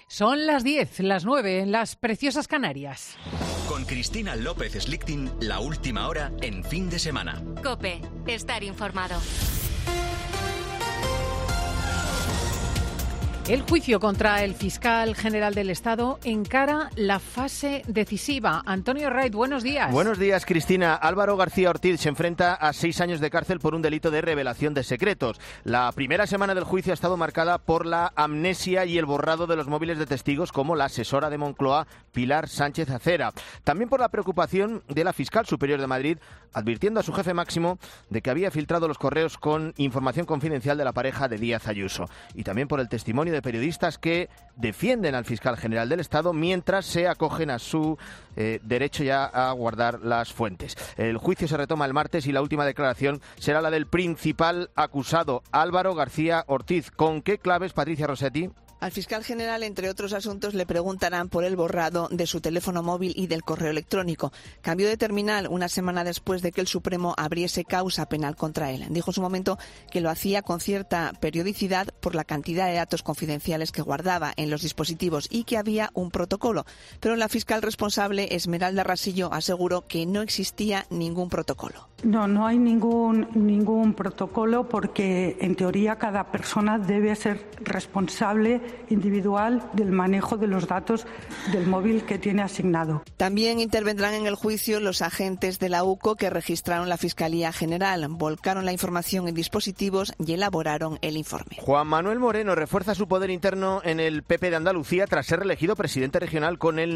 Son las 10, las 9 en las preciosas Canarias. Con Cristina López Slichting, la última hora en fin de semana. COPE, estar informado. El juicio contra el fiscal general del Estado encara la fase decisiva. Antonio Wright, buenos días. Buenos días, Cristina. Álvaro García Ortiz se enfrenta a 6 años de cárcel por un delito de revelación de secretos. La primera semana del juicio ha estado marcada por la amnesia y el borrado de los móviles de testigos, como la asesora de Moncloa, Pilar Sánchez Acera. También por la preocupación de la fiscal superior de Madrid, advirtiendo a su jefe máximo de que había filtrado los correos con información confidencial de la pareja de Díaz Ayuso. Y también por el testimonio de periodistas que defienden al fiscal general del Estado mientras se acogen a su derecho ya a guardar las fuentes. El juicio se retoma el martes y la última declaración será la del principal acusado, Álvaro García Ortiz. ¿Con qué claves, Patricia Rossetti? Al fiscal general, entre otros asuntos, le preguntarán por el borrado de su teléfono móvil y del correo electrónico. Cambió de terminal una semana después de que el Supremo abriese causa penal contra él. Dijo en su momento que lo hacía con cierta periodicidad por la cantidad de datos confidenciales que guardaba en los dispositivos y que había un protocolo. Pero la fiscal responsable, Esmeralda Rasillo, aseguró que no existía ningún protocolo. No hay ningún protocolo porque, en teoría, cada persona debe ser responsable individual del manejo de los datos del móvil que tiene asignado. También intervendrán en el juicio los agentes de la UCO que registraron la Fiscalía General, volcaron la información en dispositivos y elaboraron el informe. Juan Manuel Moreno refuerza su poder interno en el PP de Andalucía tras ser reelegido presidente regional con el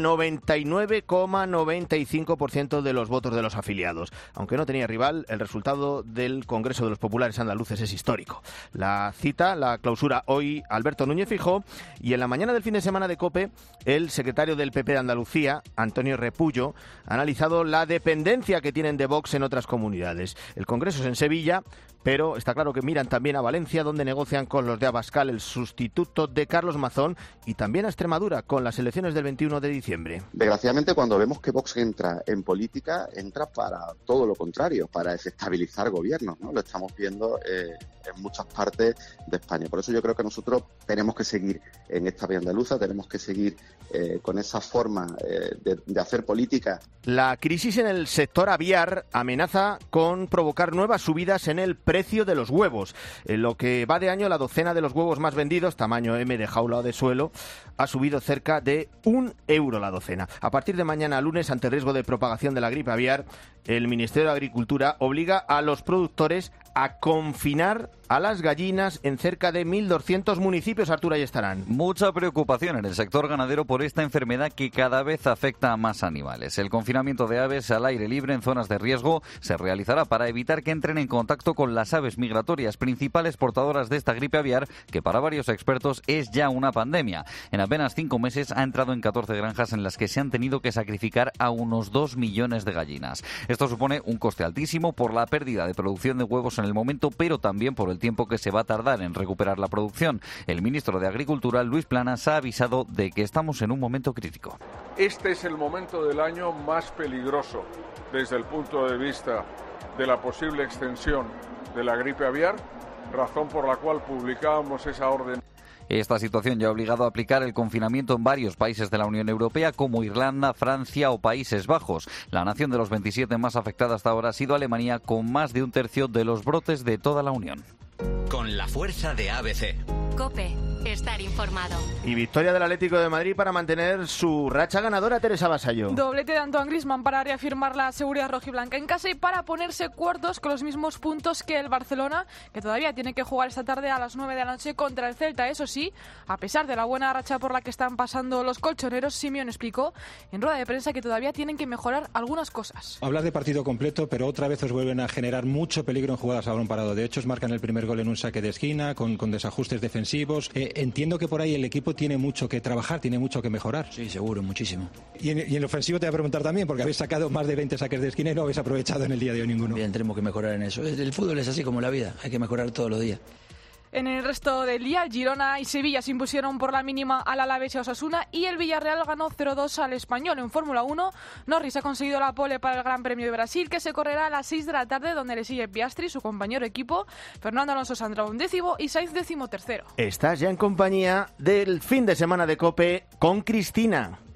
99,95% de los votos de los afiliados. Aunque no tenía rival, el resultado del Congreso de los Populares Andaluces es histórico. La clausura hoy Alberto Núñez Feijóo, y en la mañana del fin de semana de COPE, el secretario del PP de Andalucía, Antonio Repullo, ha analizado la dependencia que tienen de Vox en otras comunidades. El Congreso es en Sevilla, pero está claro que miran también a Valencia, donde negocian con los de Abascal, el sustituto de Carlos Mazón, y también a Extremadura, con las elecciones del 21 de diciembre. Desgraciadamente, cuando vemos que Vox entra en política, entra para todo lo contrario, para desestabilizar gobiernos, ¿no? Lo estamos viendo en muchas partes de España. Por eso yo creo que nosotros tenemos que seguir en esta vía andaluza, tenemos que seguir con esa forma de hacer política. La crisis en el sector aviar amenaza con provocar nuevas subidas en el precio de los huevos. En lo que va de año, la docena de los huevos más vendidos, tamaño M de jaula o de suelo, ha subido cerca de €1 la docena. A partir de mañana lunes, ante el riesgo de propagación de la gripe aviar, el Ministerio de Agricultura obliga a los productores a confinar a las gallinas en cerca de 1.200 municipios. Arturo, ahí estarán. Mucha preocupación en el sector ganadero por esta enfermedad que cada vez afecta a más animales. El confinamiento de aves al aire libre en zonas de riesgo se realizará para evitar que entren en contacto con las aves migratorias, principales portadoras de esta gripe aviar, que para varios expertos es ya una pandemia. En apenas 5 meses ha entrado en 14 granjas en las que se han tenido que sacrificar a unos 2 millones de gallinas. Esto supone un coste altísimo por la pérdida de producción de huevos en el momento, pero también por el tiempo que se va a tardar en recuperar la producción. El ministro de Agricultura, Luis Planas, ha avisado de que estamos en un momento crítico. Este es el momento del año más peligroso desde el punto de vista de la posible extensión de la gripe aviar, razón por la cual publicábamos esa orden. Esta situación ya ha obligado a aplicar el confinamiento en varios países de la Unión Europea, como Irlanda, Francia o Países Bajos. La nación de los 27 más afectada hasta ahora ha sido Alemania, con más de un tercio de los brotes de toda la Unión. Con la fuerza de ABC. COPE, estar informado. Y victoria del Atlético de Madrid para mantener su racha ganadora, Teresa Vasallo. Doblete de Antoine Griezmann para reafirmar la seguridad rojiblanca en casa y para ponerse cuartos con los mismos puntos que el Barcelona, que todavía tiene que jugar esta tarde a las 9 de la noche contra el Celta. Eso sí, a pesar de la buena racha por la que están pasando los colchoneros, Simeone explicó en rueda de prensa que todavía tienen que mejorar algunas cosas. Hablar de partido completo, pero otra vez os vuelven a generar mucho peligro en jugadas a balón parado. De hecho, os marcan el primer gol en un saque de esquina, con desajustes defensivos. Entiendo que por ahí el equipo tiene mucho que trabajar, tiene mucho que mejorar. Sí, seguro, muchísimo. Y en el ofensivo te voy a preguntar también, porque habéis sacado más de 20 saques de esquina y no habéis aprovechado en el día de hoy ninguno. Bien, tenemos que mejorar en eso. El fútbol es así como la vida, hay que mejorar todos los días. En el resto del día, el Girona y Sevilla se impusieron por la mínima al Alavés y a Osasuna y el Villarreal ganó 0-2 al Español. En Fórmula 1, Norris ha conseguido la pole para el Gran Premio de Brasil, que se correrá a las 6 de la tarde, donde le sigue Piastri, su compañero de equipo. Fernando Alonso saldrá 11º y Sainz 13º. Estás ya en compañía del fin de semana de COPE con Cristina.